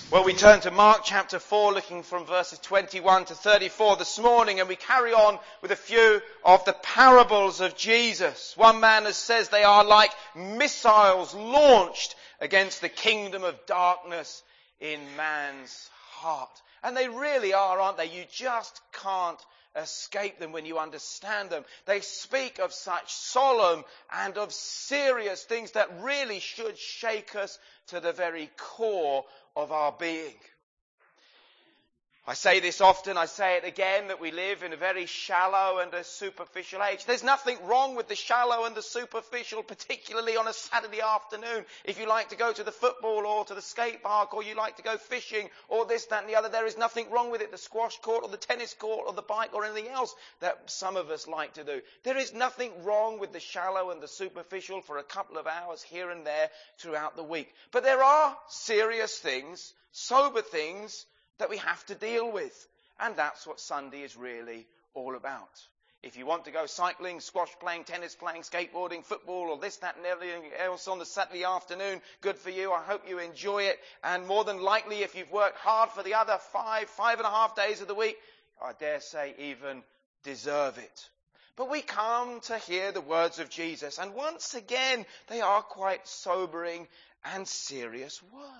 Well, we turn to Mark chapter 4, looking from verses 21 to 34 this morning, and we carry on with a few of the parables of Jesus. One man has says they are like missiles launched against the kingdom of darkness in man's heart. And they really are, aren't they? You just can't escape them when you understand them. They speak of such solemn and of serious things that really should shake us to the very core of our being. I say this often, I say it again, that we live in a very shallow and a superficial age. There's nothing wrong with the shallow and the superficial, particularly on a Saturday afternoon. If you like to go to the football or to the skate park, or you like to go fishing, or this, that and the other, there is nothing wrong with it. The squash court or the tennis court or the bike or anything else that some of us like to do. There is nothing wrong with the shallow and the superficial for a couple of hours here and there throughout the week. But there are serious things, sober things, that we have to deal with. And that's what Sunday is really all about. If you want to go cycling, squash playing, tennis playing, skateboarding, football, or this, that and everything else on the Saturday afternoon, good for you. I hope you enjoy it. And more than likely, if you've worked hard for the other 5.5 days of the week, I dare say even deserve it. But we come to hear the words of Jesus. And once again, they are quite sobering and serious words.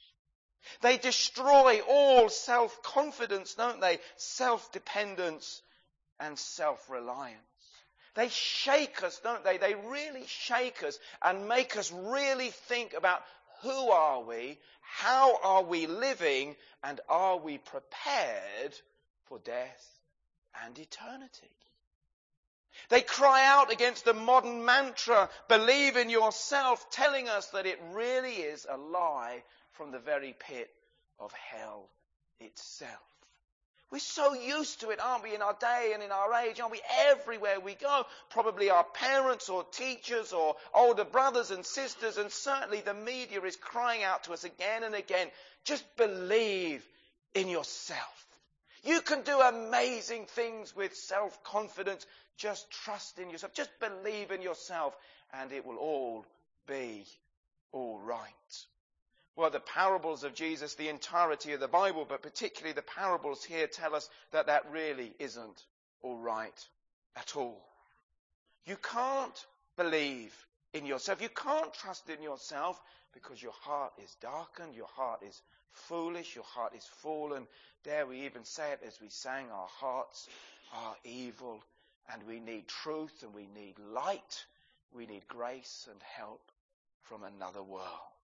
They destroy all self-confidence, don't they? Self-dependence and self-reliance. They shake us, don't they? They really shake us and make us really think about who are we, how are we living, and are we prepared for death and eternity? They cry out against the modern mantra, believe in yourself, telling us that it really is a lie from the very pit of hell itself. We're so used to it, aren't we, in our day and in our age, aren't we? Everywhere we go, probably our parents or teachers or older brothers and sisters, and certainly the media is crying out to us again and again, just believe in yourself. You can do amazing things with self-confidence. Just trust in yourself. Just believe in yourself and it will all be all right. Well, the parables of Jesus, the entirety of the Bible, but particularly the parables here, tell us that that really isn't all right at all. You can't believe in yourself. You can't trust in yourself because your heart is darkened, your heart is foolish, your heart is fallen. Dare we even say it as we sang, our hearts are evil, and we need truth and we need light. We need grace and help from another world.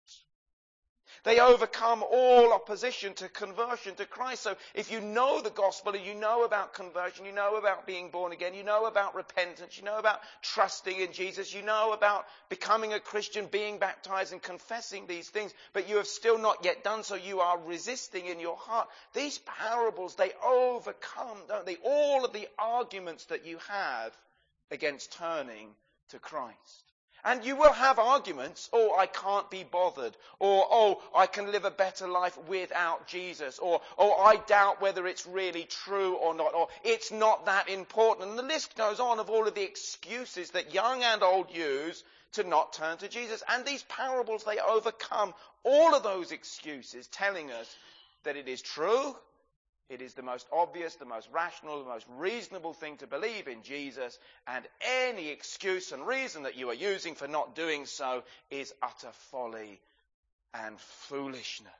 They overcome all opposition to conversion to Christ. So if you know the gospel and you know about conversion, you know about being born again, you know about repentance, you know about trusting in Jesus, you know about becoming a Christian, being baptized and confessing these things, but you have still not yet done so, you are resisting in your heart. These parables, they overcome, don't they, all of the arguments that you have against turning to Christ. And you will have arguments, oh, I can't be bothered, or, oh, I can live a better life without Jesus, or, oh, I doubt whether it's really true or not, or it's not that important. And the list goes on of all of the excuses that young and old use to not turn to Jesus. And these parables, they overcome all of those excuses, telling us that it is true. It is the most obvious, the most rational, the most reasonable thing to believe in Jesus, and any excuse and reason that you are using for not doing so is utter folly and foolishness.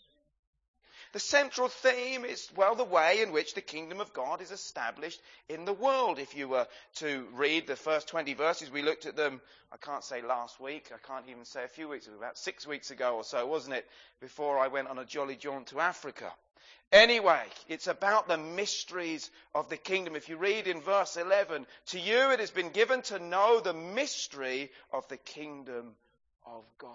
The central theme is, well, the way in which the kingdom of God is established in the world. If you were to read the first 20 verses, we looked at them, I can't say last week, I can't even say a few weeks ago, about 6 weeks ago or so, wasn't it, before I went on a jolly jaunt to Africa. Anyway, it's about the mysteries of the kingdom. If you read in verse 11, to you it has been given to know the mystery of the kingdom of God.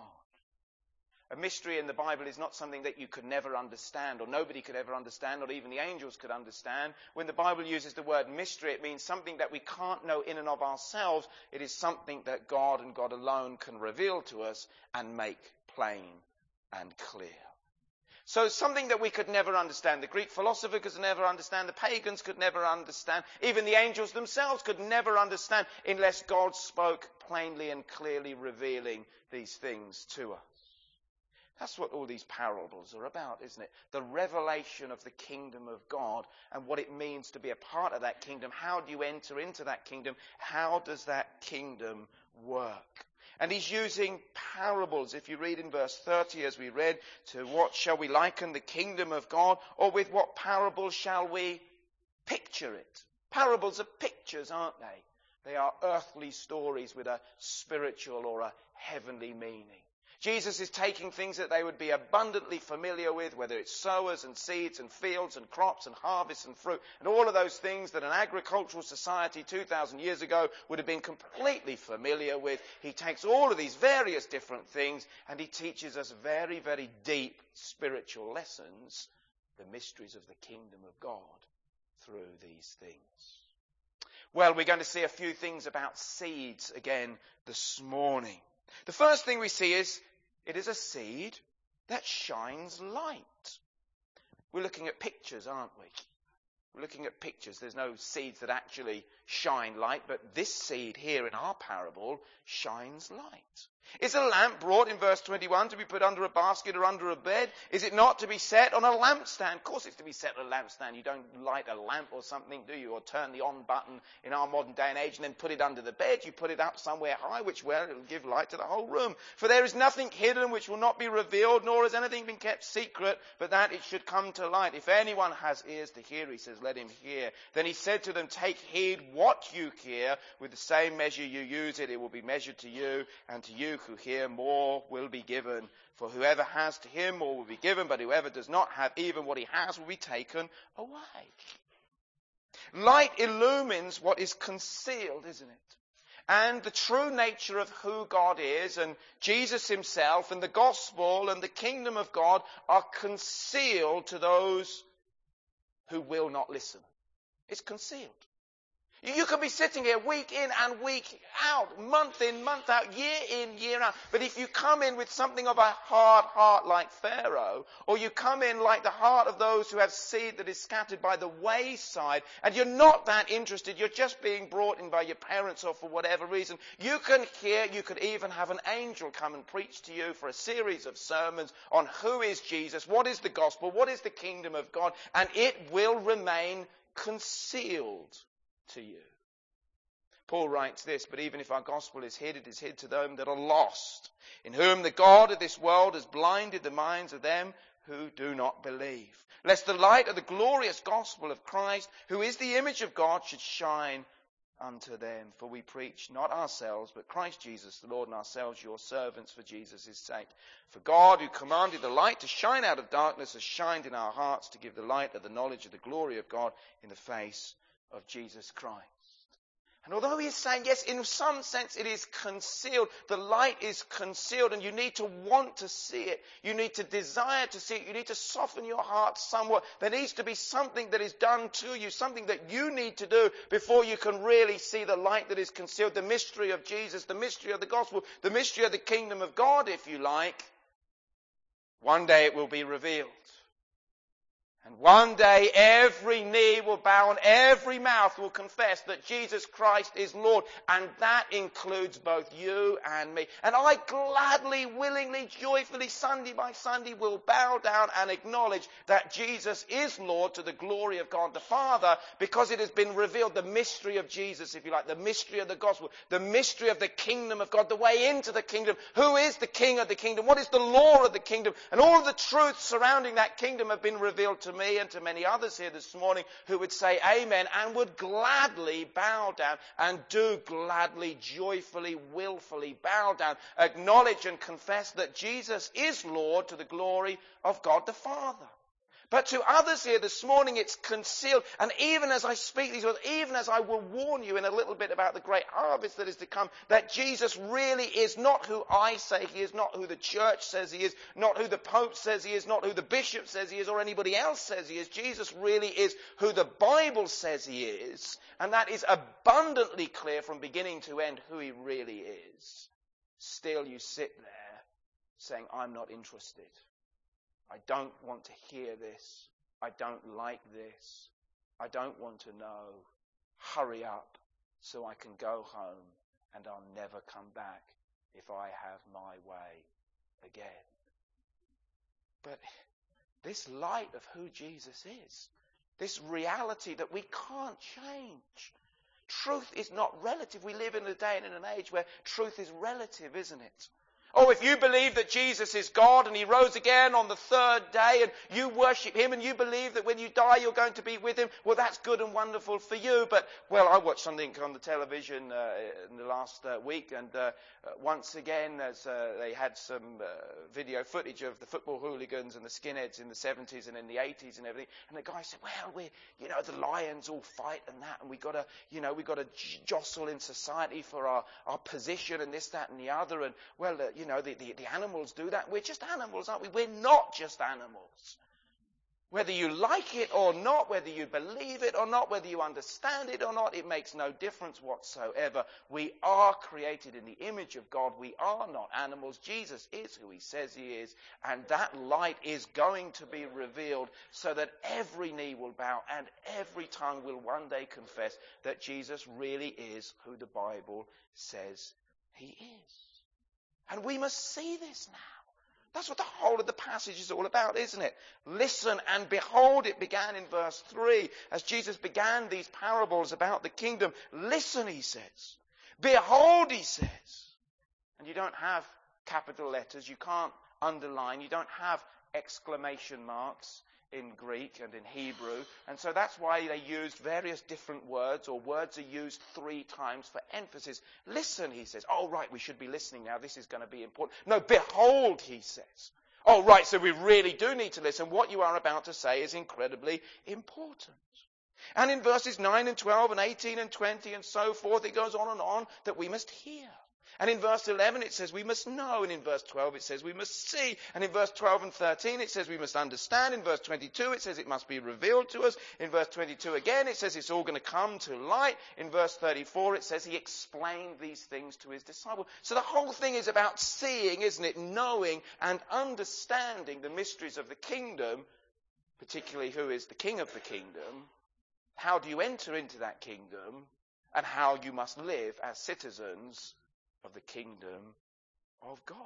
A mystery in the Bible is not something that you could never understand, or nobody could ever understand, or even the angels could understand. When the Bible uses the word mystery, it means something that we can't know in and of ourselves. It is something that God and God alone can reveal to us and make plain and clear. So something that we could never understand. The Greek philosophers could never understand. The pagans could never understand. Even the angels themselves could never understand unless God spoke plainly and clearly, revealing these things to us. That's what all these parables are about, isn't it? The revelation of the kingdom of God and what it means to be a part of that kingdom. How do you enter into that kingdom? How does that kingdom work? And he's using parables, if you read in verse 30 as we read, to what shall we liken the kingdom of God, or with what parables shall we picture it? Parables are pictures, aren't they? They are earthly stories with a spiritual or a heavenly meaning. Jesus is taking things that they would be abundantly familiar with, whether it's sowers and seeds and fields and crops and harvests and fruit, and all of those things that an agricultural society 2,000 years ago would have been completely familiar with. He takes all of these various different things and he teaches us very, very deep spiritual lessons, the mysteries of the kingdom of God through these things. Well, we're going to see a few things about seeds again this morning. The first thing we see is it is a seed that shines light. We're looking at pictures, aren't we? We're looking at pictures. There's no seeds that actually shine light, but this seed here in our parable shines light. Is a lamp brought in verse 21 to be put under a basket or under a bed? Is it not to be set on a lampstand? Of course it's to be set on a lampstand. You don't light a lamp or something, do you? Or turn the on button in our modern day and age and then put it under the bed. You put it up somewhere high, where it will give light to the whole room. For there is nothing hidden which will not be revealed, nor has anything been kept secret, but that it should come to light. If anyone has ears to hear, he says, let him hear. Then he said to them, take heed what you hear. With the same measure you use it, it will be measured to you, and to you who hear, more will be given. For whoever has, to him more will be given, but whoever does not have, even what he has will be taken away. Light illumines what is concealed, isn't it? And the true nature of who God is, and Jesus himself, and the gospel, and the kingdom of God are concealed to those who will not listen. It's concealed. You could be sitting here week in and week out, month in, month out, year in, year out. But if you come in with something of a hard heart like Pharaoh, or you come in like the heart of those who have seed that is scattered by the wayside, and you're not that interested, you're just being brought in by your parents or for whatever reason, you can hear, you could even have an angel come and preach to you for a series of sermons on who is Jesus, what is the gospel, what is the kingdom of God, and it will remain concealed to you. Paul writes this, but even if our gospel is hid, it is hid to them that are lost, in whom the God of this world has blinded the minds of them who do not believe, lest the light of the glorious gospel of Christ, who is the image of God, should shine unto them. For we preach not ourselves, but Christ Jesus the Lord, and ourselves your servants for Jesus' sake. For God, who commanded the light to shine out of darkness, has shined in our hearts to give the light of the knowledge of the glory of God in the face of Jesus Christ. And although he is saying, yes, in some sense it is concealed, the light is concealed, and you need to want to see it. You need to desire to see it. You need to soften your heart somewhat. There needs to be something that is done to you, something that you need to do before you can really see the light that is concealed, the mystery of Jesus, the mystery of the gospel, the mystery of the kingdom of God, if you like. One day it will be revealed. And one day every knee will bow and every mouth will confess that Jesus Christ is Lord. And that includes both you and me. And I gladly, willingly, joyfully, Sunday by Sunday will bow down and acknowledge that Jesus is Lord to the glory of God the Father, because it has been revealed, the mystery of Jesus, if you like, the mystery of the gospel, the mystery of the kingdom of God, the way into the kingdom. Who is the king of the kingdom? What is the law of the kingdom? And all of the truths surrounding that kingdom have been revealed to me and to many others here this morning who would say amen and would gladly bow down and do gladly, joyfully, willfully bow down, acknowledge and confess that Jesus is Lord to the glory of God the Father. But to others here this morning, it's concealed. And even as I speak these words, even as I will warn you in a little bit about the great harvest that is to come, that Jesus really is not who I say he is, not who the church says he is, not who the Pope says he is, not who the bishop says he is, or anybody else says he is. Jesus really is who the Bible says he is. And that is abundantly clear from beginning to end who he really is. Still you sit there saying, I'm not interested. I don't want to hear this. I don't like this. I don't want to know. Hurry up so I can go home and I'll never come back if I have my way again. But this light of who Jesus is, this reality that we can't change. Truth is not relative. We live in a day and in an age where truth is relative, isn't it? Oh, if you believe that Jesus is God and he rose again on the third day and you worship him and you believe that when you die you're going to be with him, well, that's good and wonderful for you. But, well, I watched something on the television in the last week, and once again they had some video footage of the football hooligans and the skinheads in the 70s and in the 80s and everything. And the guy said, well, the Lions all fight and that, and we've got to jostle in society for our position and this, that and the other. And, well, the animals do that. We're just animals, aren't we? We're not just animals. Whether you like it or not, whether you believe it or not, whether you understand it or not, it makes no difference whatsoever. We are created in the image of God. We are not animals. Jesus is who he says he is. And that light is going to be revealed so that every knee will bow and every tongue will one day confess that Jesus really is who the Bible says he is. And we must see this now. That's what the whole of the passage is all about, isn't it? Listen and behold, it began in verse 3. As Jesus began these parables about the kingdom, listen, he says. Behold, he says. And you don't have capital letters, you can't underline, you don't have exclamation marks in Greek and in Hebrew. And so that's why they used various different words, or words are used 3 times for emphasis. Listen, he says. Oh, right, we should be listening now. This is going to be important. No, behold, he says. Oh, right, so we really do need to listen. What you are about to say is incredibly important. And in verses 9 and 12 and 18 and 20 and so forth, it goes on and on that we must hear. And in verse 11 it says we must know, and in verse 12 it says we must see, and in verse 12 and 13 it says we must understand, in verse 22 it says it must be revealed to us, in verse 22 again it says it's all going to come to light, in verse 34 it says he explained these things to his disciples. So the whole thing is about seeing, isn't it? Knowing and understanding the mysteries of the kingdom, particularly who is the king of the kingdom, how do you enter into that kingdom, and how you must live as citizens of the kingdom of God.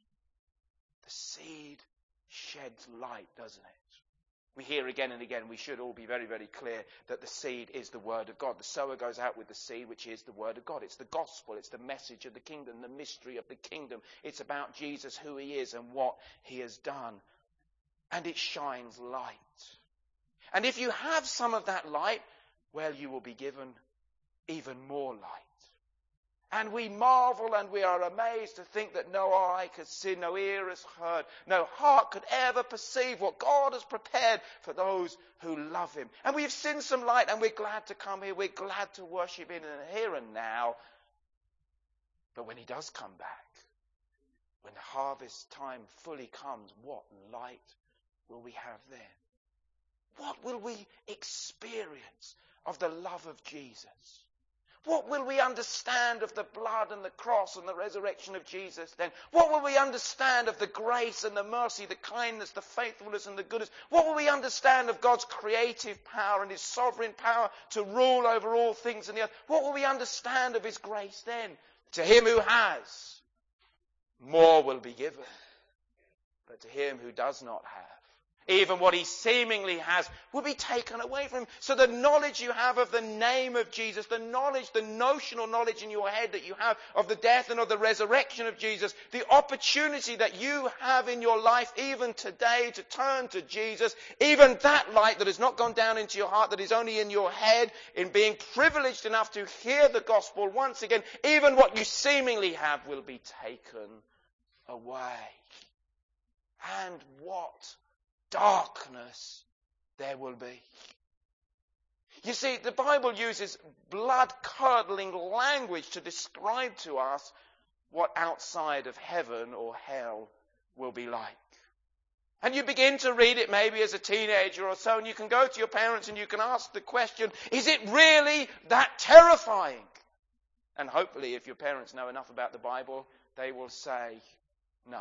The seed sheds light, doesn't it? We hear again and again, we should all be very, very clear that the seed is the word of God. The sower goes out with the seed, which is the word of God. It's the gospel. It's the message of the kingdom, the mystery of the kingdom. It's about Jesus, who he is and what he has done. And it shines light. And if you have some of that light, well, you will be given even more light. And we marvel and we are amazed to think that no eye could see, no ear has heard, no heart could ever perceive what God has prepared for those who love him. And we've seen some light and we're glad to come here. We're glad to worship him in the here and now. But when he does come back, when the harvest time fully comes, what light will we have then? What will we experience of the love of Jesus? What will we understand of the blood and the cross and the resurrection of Jesus then? What will we understand of the grace and the mercy, the kindness, the faithfulness and the goodness? What will we understand of God's creative power and his sovereign power to rule over all things in the earth? What will we understand of his grace then? To him who has, more will be given. But to him who does not have, even what he seemingly has will be taken away from him. So the knowledge you have of the name of Jesus, the knowledge, the notional knowledge in your head that you have of the death and of the resurrection of Jesus, the opportunity that you have in your life even today to turn to Jesus, even that light that has not gone down into your heart, that is only in your head, in being privileged enough to hear the gospel once again, even what you seemingly have will be taken away. And what darkness there will be. You see, the Bible uses blood-curdling language to describe to us what outside of heaven or hell will be like. And you begin to read it maybe as a teenager or so, and you can go to your parents and you can ask the question, is it really that terrifying? And hopefully, if your parents know enough about the Bible, they will say, no.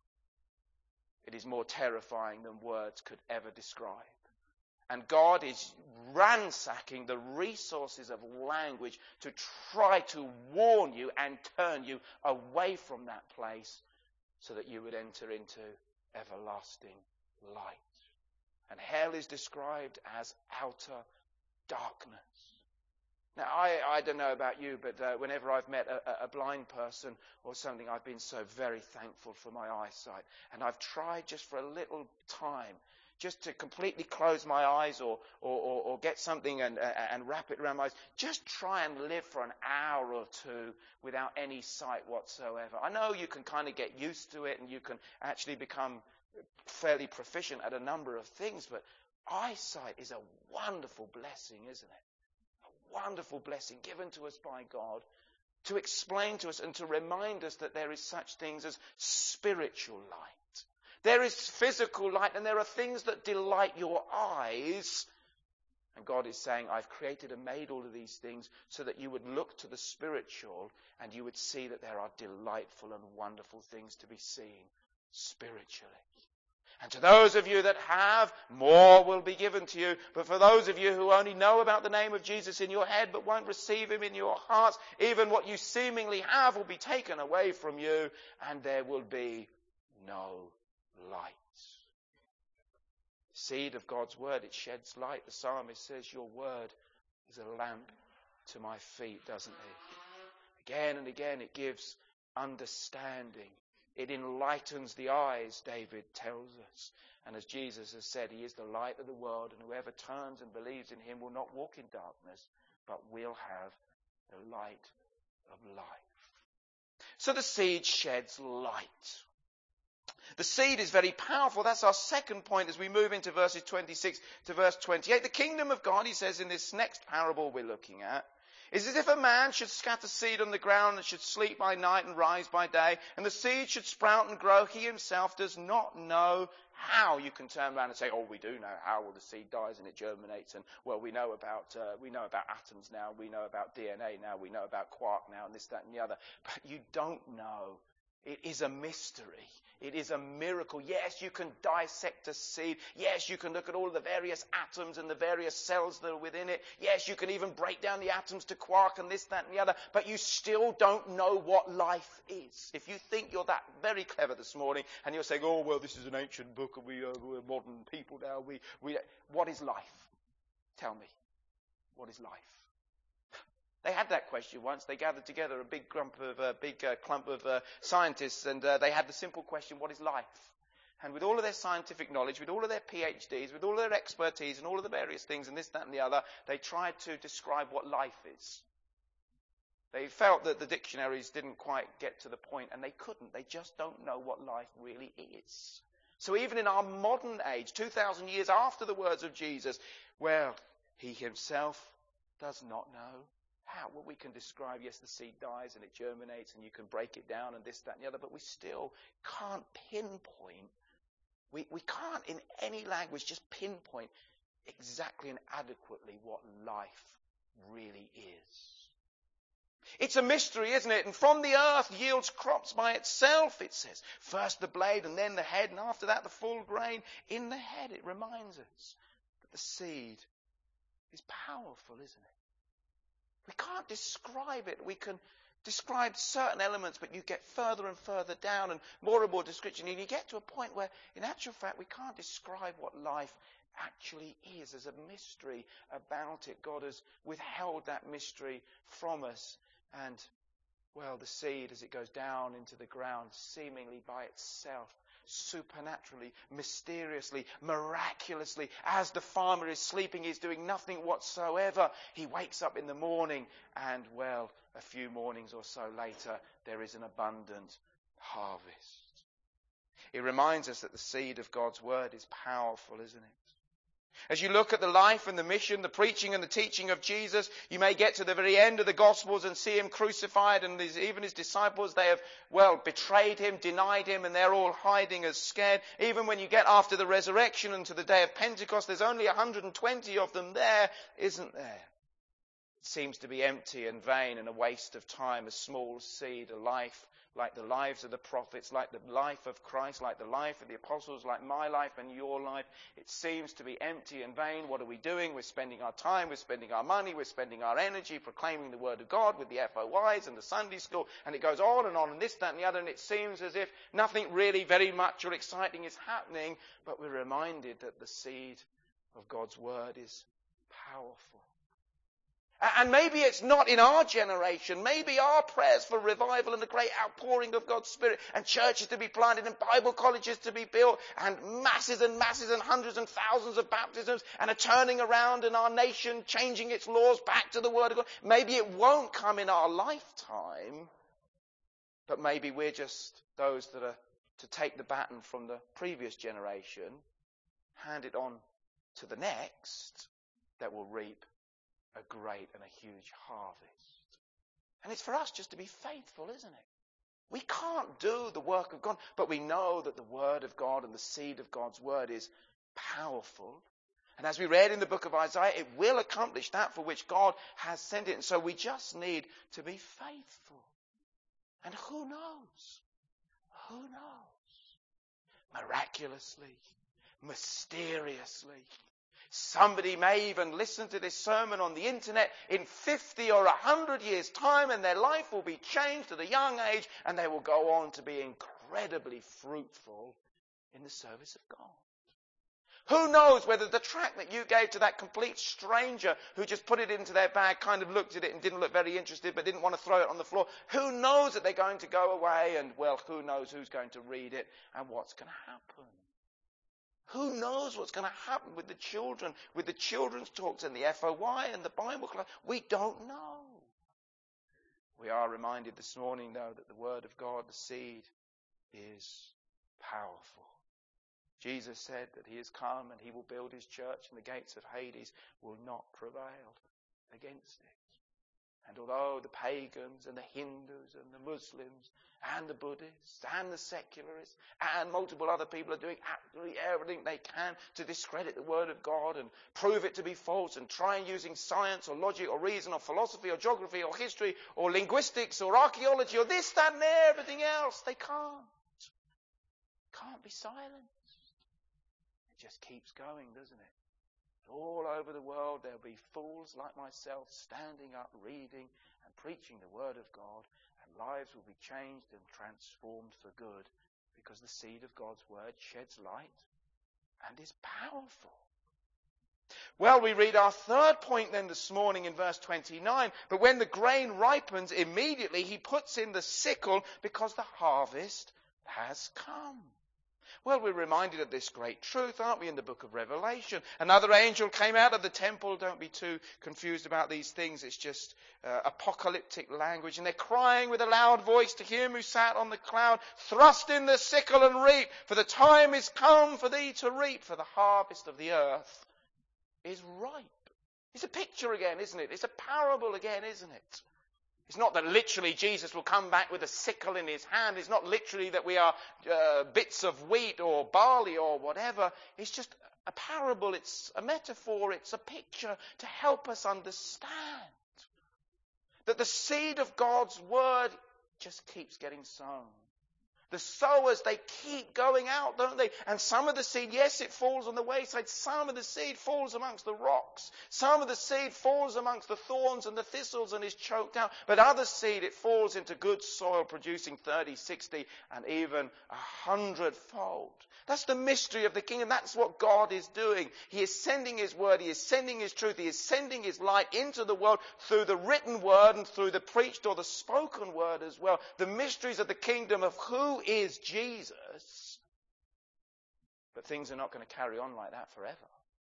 It is more terrifying than words could ever describe. And God is ransacking the resources of language to try to warn you and turn you away from that place so that you would enter into everlasting light. And hell is described as outer darkness. Now, I don't know about you, but whenever I've met a blind person or something, I've been so very thankful for my eyesight. And I've tried just for a little time, just to completely close my eyes or get something and wrap it around my eyes. Just try and live for an hour or two without any sight whatsoever. I know you can kind of get used to it and you can actually become fairly proficient at a number of things, but eyesight is a wonderful blessing, isn't it? Wonderful blessing given to us by God to explain to us and to remind us that there is such things as spiritual light. There is physical light and there are things that delight your eyes. And God is saying, I've created and made all of these things so that you would look to the spiritual and you would see that there are delightful and wonderful things to be seen spiritually. And to those of you that have, more will be given to you. But for those of you who only know about the name of Jesus in your head but won't receive him in your hearts, even what you seemingly have will be taken away from you and there will be no light. The seed of God's word, it sheds light. The psalmist says, your word is a lamp to my feet, doesn't it? Again and again it gives understanding. It enlightens the eyes, David tells us. And as Jesus has said, he is the light of the world, and whoever turns and believes in him will not walk in darkness, but will have the light of life. So the seed sheds light. The seed is very powerful. That's our second point as we move into verses 26 to verse 28. The kingdom of God, he says in this next parable we're looking at, is as if a man should scatter seed on the ground and should sleep by night and rise by day, and the seed should sprout and grow. He himself does not know how. You can turn around and say, oh, we do know how. Well, the seed dies and it germinates, and well, we know about atoms now, we know about DNA now, we know about quark now, and this, that, and the other. But you don't know. It is a mystery. It is a miracle. Yes, you can dissect a seed. Yes, you can look at all of the various atoms and the various cells that are within it. Yes, you can even break down the atoms to quark and this, that, and the other. But you still don't know what life is. If you think you're that very clever this morning and you're saying, oh, well, this is an ancient book and we're modern people now. What is life? Tell me. What is life? They had that question once. They gathered together a big clump of scientists, and they had the simple question, what is life? And with all of their scientific knowledge, with all of their PhDs, with all of their expertise and all of the various things and this, that, and the other, they tried to describe what life is. They felt that the dictionaries didn't quite get to the point, and they couldn't. They just don't know what life really is. So even in our modern age, 2,000 years after the words of Jesus, well, he himself does not know. How? Well, we can describe, yes, the seed dies and it germinates and you can break it down and this, that, and the other, but we still can't pinpoint. We can't in any language just pinpoint exactly and adequately what life really is. It's a mystery, isn't it? And from the earth yields crops by itself, it says. First the blade and then the head, and after that the full grain in the head. It reminds us that the seed is powerful, isn't it? We can't describe it. We can describe certain elements, but you get further and further down and more description. And you get to a point where, in actual fact, we can't describe what life actually is. There's a mystery about it. God has withheld that mystery from us. And, well, the seed, as it goes down into the ground, seemingly by itself, supernaturally, mysteriously, miraculously, as the farmer is sleeping, he's doing nothing whatsoever. He wakes up in the morning and, well, a few mornings or so later, there is an abundant harvest. It reminds us that the seed of God's word is powerful, isn't it? As you look at the life and the mission, the preaching and the teaching of Jesus, you may get to the very end of the Gospels and see him crucified, and even his disciples, they have, well, betrayed him, denied him, and they're all hiding as scared. Even when you get after the resurrection and to the day of Pentecost, there's only 120 of them there, isn't there? seems to be empty and vain and a waste of time, a small seed, a life like the lives of the prophets, like the life of Christ, like the life of the apostles, like my life and your life. It seems to be empty and vain. What are we doing? We're spending our time, we're spending our money, we're spending our energy proclaiming the Word of God with the FOIs and the Sunday school, and it goes on, and this, that, and the other, and it seems as if nothing really very much or exciting is happening, but we're reminded that the seed of God's Word is powerful. And maybe it's not in our generation. Maybe our prayers for revival and the great outpouring of God's Spirit and churches to be planted and Bible colleges to be built and masses and hundreds and thousands of baptisms and a turning around in our nation, changing its laws back to the Word of God. Maybe it won't come in our lifetime, but maybe we're just those that are to take the baton from the previous generation, hand it on to the next, that will reap a great and a huge harvest. And it's for us just to be faithful, isn't it? We can't do the work of God, but we know that the Word of God and the seed of God's Word is powerful. And as we read in the book of Isaiah, it will accomplish that for which God has sent it. And so we just need to be faithful. And who knows? Who knows? Miraculously, mysteriously, somebody may even listen to this sermon on the internet in 50 or 100 years' time, and their life will be changed at a young age, and they will go on to be incredibly fruitful in the service of God. Who knows whether the tract that you gave to that complete stranger who just put it into their bag, kind of looked at it and didn't look very interested, but didn't want to throw it on the floor, who knows that they're going to go away, and, well, who knows who's going to read it and what's going to happen. Who knows what's going to happen with the children, with the children's talks and the FOI and the Bible class? We don't know. We are reminded this morning, though, that the Word of God, the seed, is powerful. Jesus said that he has come and he will build his church, and the gates of Hades will not prevail against it. And although the pagans and the Hindus and the Muslims and the Buddhists and the secularists and multiple other people are doing absolutely everything they can to discredit the Word of God and prove it to be false and try and using science or logic or reason or philosophy or geography or history or linguistics or archaeology or this, that and everything else, they can't be silenced. It just keeps going, doesn't it? All over the world there'll be fools like myself standing up, reading and preaching the Word of God, and lives will be changed and transformed for good because the seed of God's Word sheds light and is powerful. Well, we read our third point then this morning in verse 29. But when the grain ripens, immediately he puts in the sickle because the harvest has come. Well, we're reminded of this great truth, aren't we, in the book of Revelation? Another angel came out of the temple. Don't be too confused about these things. It's just apocalyptic language. And they're crying with a loud voice to him who sat on the cloud, thrust in the sickle and reap, for the time is come for thee to reap, for the harvest of the earth is ripe. It's a picture again, isn't it? It's a parable again, isn't it? It's not that literally Jesus will come back with a sickle in his hand. It's not literally that we are bits of wheat or barley or whatever. It's just a parable. It's a metaphor. It's a picture to help us understand that the seed of God's Word just keeps getting sown. The sowers, they keep going out, don't they? And some of the seed, yes, it falls on the wayside. Some of the seed falls amongst the rocks. Some of the seed falls amongst the thorns and the thistles and is choked out. But other seed, it falls into good soil, producing 30, 60, and even 100-fold. That's the mystery of the kingdom. That's what God is doing. He is sending his word. He is sending his truth. He is sending his light into the world through the written word and through the preached or the spoken word as well. The mysteries of the kingdom of who is Jesus. But things are not going to carry on like that forever.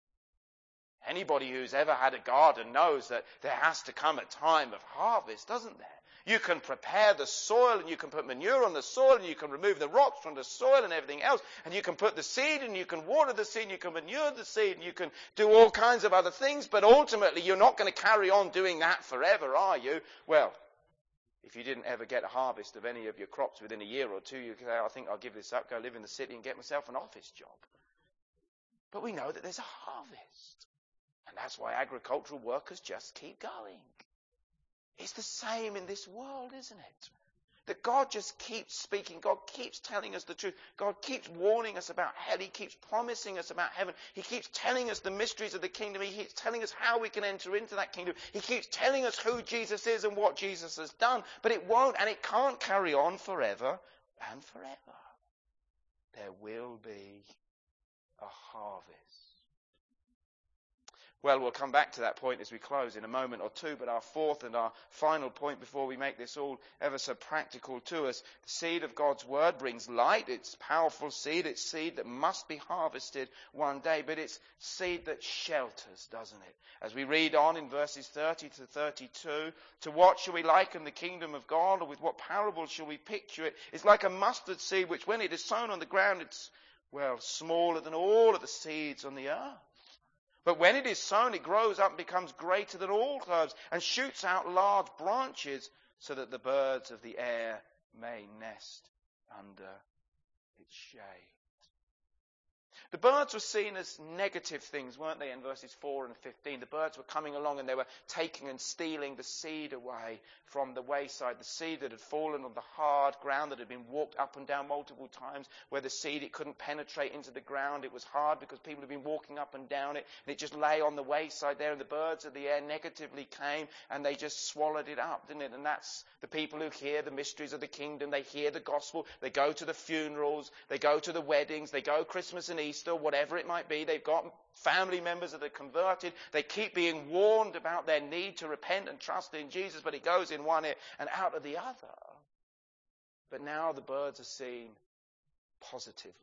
Anybody who's ever had a garden knows that there has to come a time of harvest, doesn't there? You can prepare the soil and you can put manure on the soil and you can remove the rocks from the soil and everything else. And you can put the seed and you can water the seed and you can manure the seed and you can do all kinds of other things. But ultimately you're not going to carry on doing that forever, are you? Well, if you didn't ever get a harvest of any of your crops within a year or two, you could say, I think I'll give this up, go live in the city and get myself an office job. But we know that there's a harvest. And that's why agricultural workers just keep going. It's the same in this world, isn't it? That God just keeps speaking. God keeps telling us the truth. God keeps warning us about hell. He keeps promising us about heaven. He keeps telling us the mysteries of the kingdom. He keeps telling us how we can enter into that kingdom. He keeps telling us who Jesus is and what Jesus has done. But it won't and it can't carry on forever and forever. There will be a harvest. Well, we'll come back to that point as we close in a moment or two, but our fourth and our final point before we make this all ever so practical to us, the seed of God's word brings light. It's powerful seed. It's seed that must be harvested one day, but it's seed that shelters, doesn't it? As we read on in verses 30 to 32, to what shall we liken the kingdom of God, or with what parable shall we picture it? It's like a mustard seed, which when it is sown on the ground, it's, well, smaller than all of the seeds on the earth. But when it is sown, it grows up and becomes greater than all herbs and shoots out large branches so that the birds of the air may nest under its shade. The birds were seen as negative things, weren't they, in verses 4 and 15? The birds were coming along and they were taking and stealing the seed away from the wayside, the seed that had fallen on the hard ground, that had been walked up and down multiple times, where the seed, it couldn't penetrate into the ground. It was hard because people had been walking up and down it, and it just lay on the wayside there, and the birds of the air negatively came and they just swallowed it up, didn't it? And that's the people who hear the mysteries of the kingdom. They hear the gospel. They go to the funerals. They go to the weddings. They go Christmas and Easter, whatever it might be. They've got family members that are converted. They keep being warned about their need to repent and trust in Jesus, but it goes in one ear and out of the other. But now the birds are seen positively.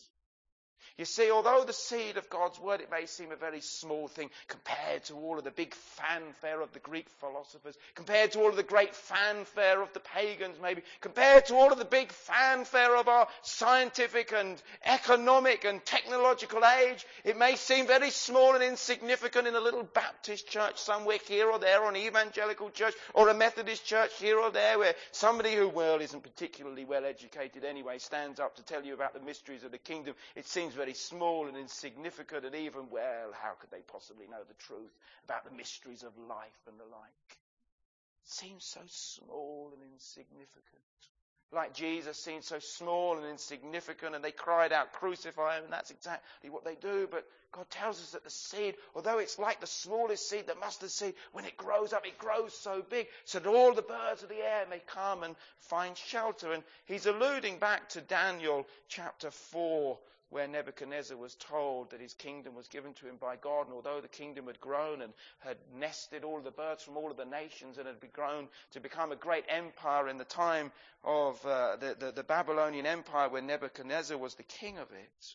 You see, although the seed of God's word, it may seem a very small thing compared to all of the big fanfare of the Greek philosophers, compared to all of the great fanfare of the pagans maybe, compared to all of the big fanfare of our scientific and economic and technological age, it may seem very small and insignificant in a little Baptist church somewhere here or there, or an evangelical church, or a Methodist church here or there, where somebody who, well, isn't particularly well educated anyway, stands up to tell you about the mysteries of the kingdom. It seems very small and insignificant, and even, well, how could they possibly know the truth about the mysteries of life and the like? It seems so small and insignificant. Like Jesus seemed so small and insignificant, and they cried out, crucify him, and that's exactly what they do. But God tells us that the seed, although it's like the smallest seed, the mustard seed, when it grows up, it grows so big, so that all the birds of the air may come and find shelter. And he's alluding back to Daniel chapter 4, where Nebuchadnezzar was told that his kingdom was given to him by God, and although the kingdom had grown and had nested all the birds from all of the nations and had grown to become a great empire in the time of the Babylonian Empire, where Nebuchadnezzar was the king of it,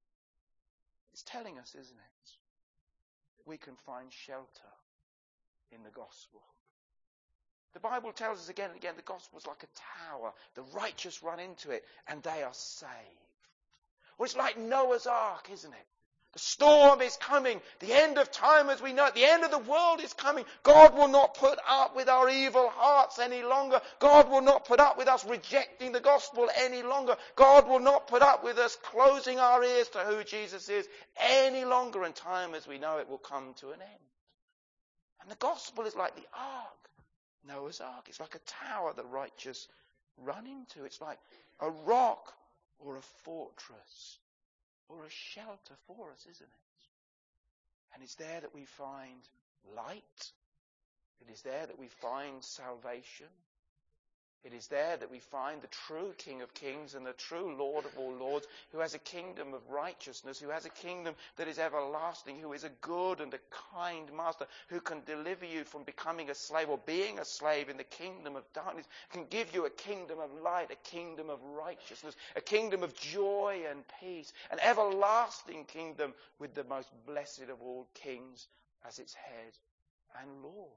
it's telling us, isn't it, that we can find shelter in the gospel. The Bible tells us again and again, the gospel is like a tower. The righteous run into it and they are saved. Well, it's like Noah's Ark, isn't it? The storm is coming. The end of time as we know it. The end of the world is coming. God will not put up with our evil hearts any longer. God will not put up with us rejecting the gospel any longer. God will not put up with us closing our ears to who Jesus is any longer. And time as we know it will come to an end. And the gospel is like the ark, Noah's Ark. It's like a tower the righteous run into. It's like a rock or a fortress, or a shelter for us, isn't it? And it's there that we find light. It is there that we find salvation. It is there that we find the true King of Kings and the true Lord of all Lords, who has a kingdom of righteousness, who has a kingdom that is everlasting, who is a good and a kind master, who can deliver you from becoming a slave or being a slave in the kingdom of darkness, can give you a kingdom of light, a kingdom of righteousness, a kingdom of joy and peace, an everlasting kingdom with the most blessed of all kings as its head and Lord.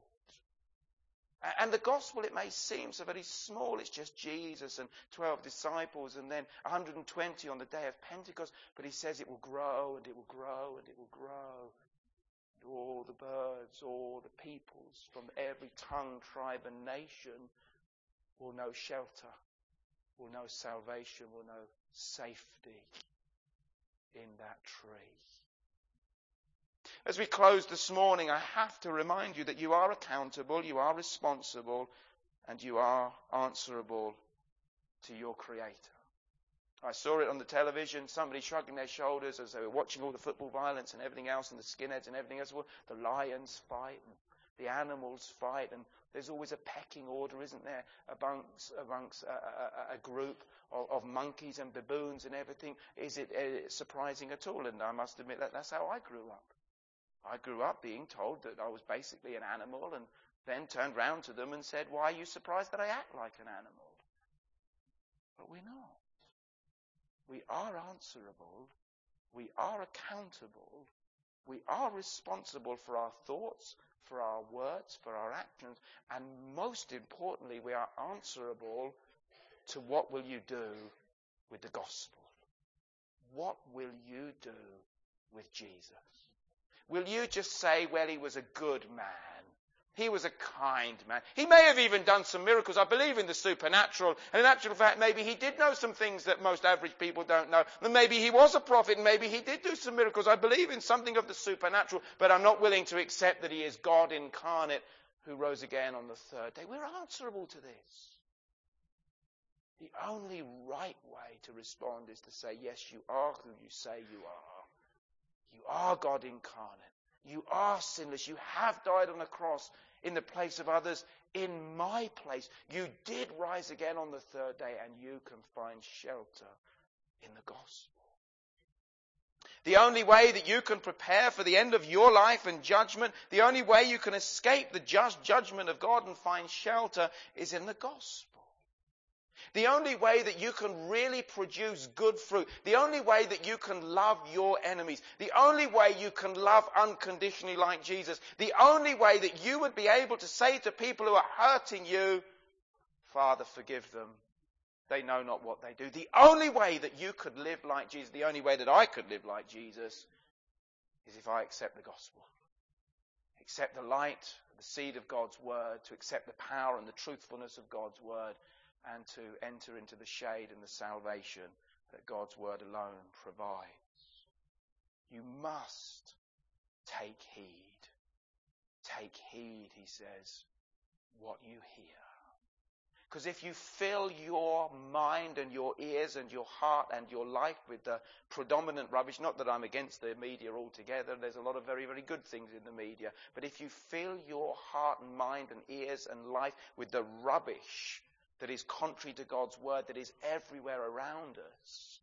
And the gospel, it may seem so very small. It's just Jesus and 12 disciples and then 120 on the day of Pentecost. But he says it will grow and it will grow and it will grow. And all the birds, all the peoples from every tongue, tribe and nation will know shelter, will know salvation, will know safety in that tree. as we close this morning, I have to remind you that you are accountable, you are responsible, and you are answerable to your Creator. I saw it on the television, somebody shrugging their shoulders as they were watching all the football violence and everything else, and the skinheads and everything else. Well, the lions fight, and the animals fight, and there's always a pecking order, isn't there, amongst a group of monkeys and baboons and everything. Is it surprising at all? And I must admit that that's how I grew up. I grew up being told that I was basically an animal, and then turned round to them and said, why are you surprised that I act like an animal? But we're not. We are answerable. We are accountable. We are responsible for our thoughts, for our words, for our actions. And most importantly, we are answerable to what will you do with the gospel? What will you do with Jesus? Will you just say, well, he was a good man. He was a kind man. He may have even done some miracles. I believe in the supernatural. And in actual fact, maybe he did know some things that most average people don't know. And maybe he was a prophet, and maybe he did do some miracles. I believe in something of the supernatural, but I'm not willing to accept that he is God incarnate who rose again on the third day. We're answerable to this. The only right way to respond is to say, yes, you are who you say you are. You are God incarnate. You are sinless. You have died on a cross in the place of others, in my place. You did rise again on the third day, and you can find shelter in the gospel. The only way that you can prepare for the end of your life and judgment, the only way you can escape the just judgment of God and find shelter is in the gospel. The only way that you can really produce good fruit, the only way that you can love your enemies, the only way you can love unconditionally like Jesus, the only way that you would be able to say to people who are hurting you, Father, forgive them. They know not what they do. The only way that you could live like Jesus, the only way that I could live like Jesus, is if I accept the gospel. Accept the light, the seed of God's word, to accept the power and the truthfulness of God's word, and to enter into the shade and the salvation that God's word alone provides. You must take heed. Take heed, he says, what you hear. Because if you fill your mind and your ears and your heart and your life with the predominant rubbish, not that I'm against the media altogether, there's a lot of very, very good things in the media, but if you fill your heart and mind and ears and life with the rubbish that is contrary to God's word, that is everywhere around us,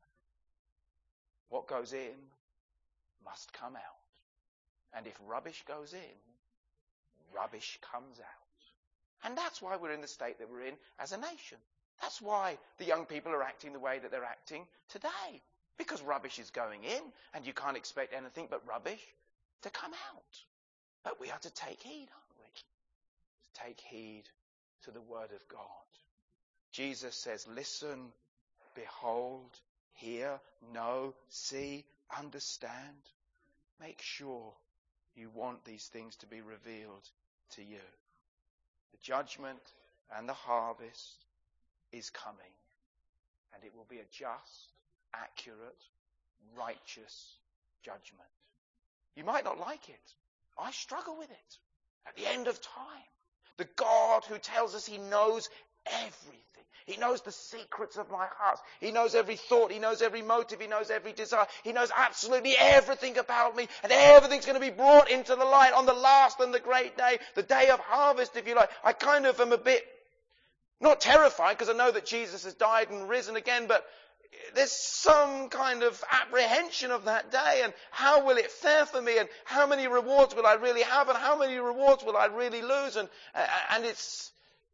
what goes in must come out. And if rubbish goes in, rubbish comes out. And that's why we're in the state that we're in as a nation. That's why the young people are acting the way that they're acting today. Because rubbish is going in, and you can't expect anything but rubbish to come out. But we are to take heed, aren't we? To take heed to the word of God. Jesus says, listen, behold, hear, know, see, understand. Make sure you want these things to be revealed to you. The judgment and the harvest is coming, and it will be a just, accurate, righteous judgment. You might not like it. I struggle with it. At the end of time, the God who tells us he knows everything. He knows the secrets of my heart. He knows every thought. He knows every motive. He knows every desire. He knows absolutely everything about me. And everything's going to be brought into the light on the last and the great day, the day of harvest, if you like. I kind of am a bit, not terrified, because I know that Jesus has died and risen again, but there's some kind of apprehension of that day, and how will it fare for me, and how many rewards will I really have, and how many rewards will I really lose, and it's,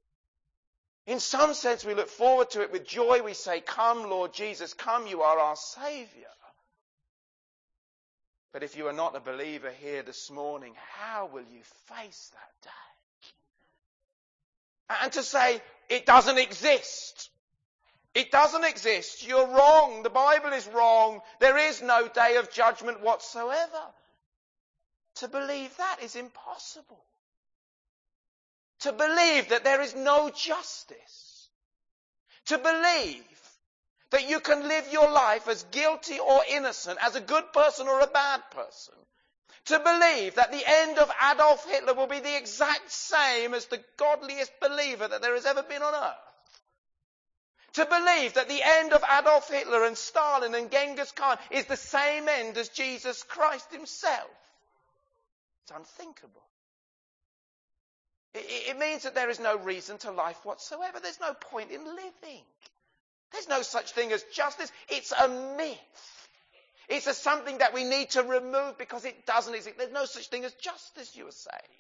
in some sense, we look forward to it with joy. We say, come, Lord Jesus, come, you are our Saviour. But if you are not a believer here this morning, how will you face that day? And to say, it doesn't exist. It doesn't exist. You're wrong. The Bible is wrong. There is no day of judgment whatsoever. To believe that is impossible. To believe that there is no justice. To believe that you can live your life as guilty or innocent, as a good person or a bad person. To believe that the end of Adolf Hitler will be the exact same as the godliest believer that there has ever been on earth. To believe that the end of Adolf Hitler and Stalin and Genghis Khan is the same end as Jesus Christ himself. It's unthinkable. It means that there is no reason to life whatsoever. There's no point in living. There's no such thing as justice. It's a myth. It's something that we need to remove because it doesn't exist. There's no such thing as justice, you are saying.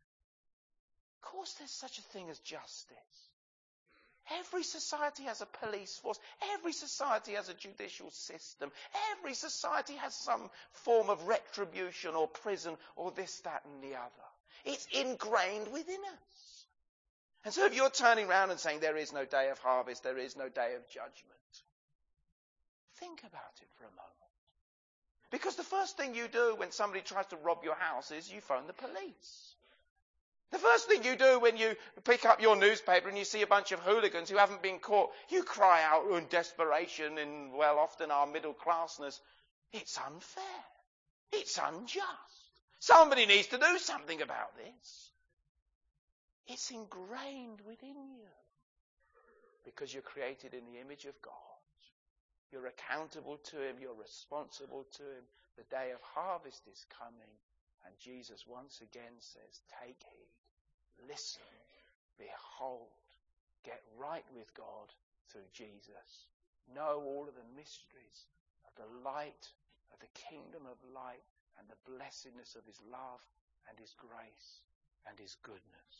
Of course there's such a thing as justice. Every society has a police force. Every society has a judicial system. Every society has some form of retribution or prison or this, that and the other. It's ingrained within us. And so if you're turning around and saying there is no day of harvest, there is no day of judgment, think about it for a moment. Because the first thing you do when somebody tries to rob your house is you phone the police. The first thing you do when you pick up your newspaper and you see a bunch of hooligans who haven't been caught, you cry out in desperation in, well, often our middle classness, it's unfair. It's unjust. Somebody needs to do something about this. It's ingrained within you because you're created in the image of God. You're accountable to him. You're responsible to him. The day of harvest is coming. And Jesus once again says, take heed, listen, behold, get right with God through Jesus. Know all of the mysteries of the light, of the kingdom of light, and the blessedness of his love and his grace and his goodness.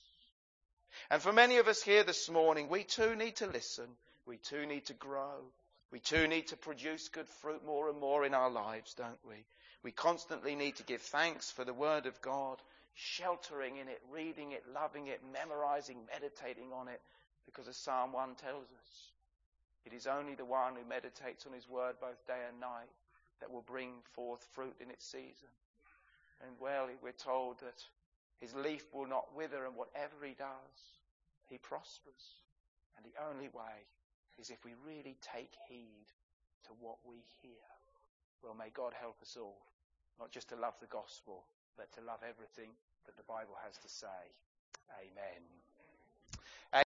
And for many of us here this morning, we too need to listen. We too need to grow. We too need to produce good fruit more and more in our lives, don't we? We constantly need to give thanks for the Word of God, sheltering in it, reading it, loving it, memorizing, meditating on it, because as Psalm 1 tells us, it is only the one who meditates on his Word both day and night that will bring forth fruit in its season. And well, we're told that his leaf will not wither, and whatever he does, he prospers. And the only way is if we really take heed to what we hear. Well, may God help us all, not just to love the gospel, but to love everything that the Bible has to say. Amen.